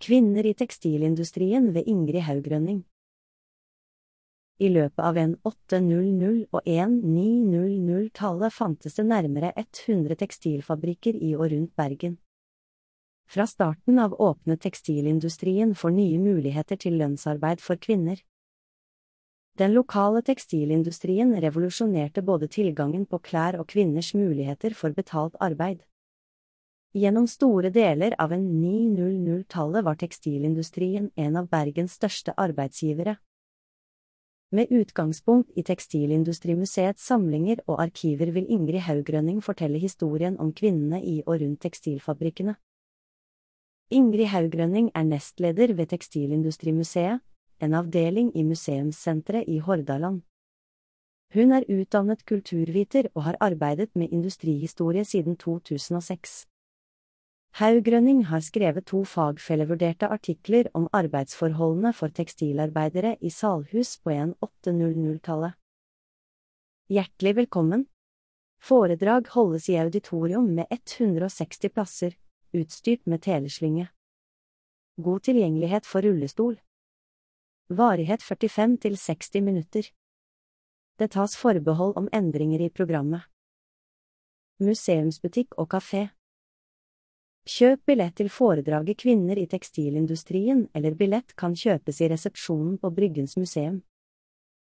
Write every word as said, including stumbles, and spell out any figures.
Kvinner i tekstilindustrien ved Ingrid Haugrønning. I løpet av en åtte hundre- og en ni hundre-tallet fantes det nærmere hundre tekstilfabrikker i og rundt Bergen. Fra starten av åpnet tekstilindustrien for nye muligheter til lønnsarbeid for kvinner. Den lokale tekstilindustrien revolusjonerte både tilgangen på klær og kvinners muligheter for betalt arbeid. Gjennom store deler av en ni hundre-tallet var tekstilindustrien en av Bergens største arbeidsgivere. Med utgangspunkt i Tekstilindustrimuseets samlinger og arkiver vil Ingrid Haugrønning fortelle historien om kvinnene i og rundt tekstilfabrikkene. Ingrid Haugrønning er nestleder ved Tekstilindustrimuseet, en avdeling i Museumssenteret i Hordaland. Hun er utdannet kulturviter og har arbeidet med industrihistorie siden to tusen og seks. Haugrønning har skrevet to fagfellevurderte artikler om arbeidsforholdene for tekstilarbeidere i Salhus på en åtte hundre-tallet. Hjertelig velkommen! Foredrag holdes i auditorium med hundre og seksti plasser, utstyrt med teleslynge. God tilgjengelighet for rullestol. Varighet førtifem til seksti minutter. Det tas forbehold om endringer i programmet. Museumsbutikk og kafé. Kjøp billett til foredraget Kvinner i tekstilindustrien, eller billett kan kjøpes i resepsjonen på Bryggens museum.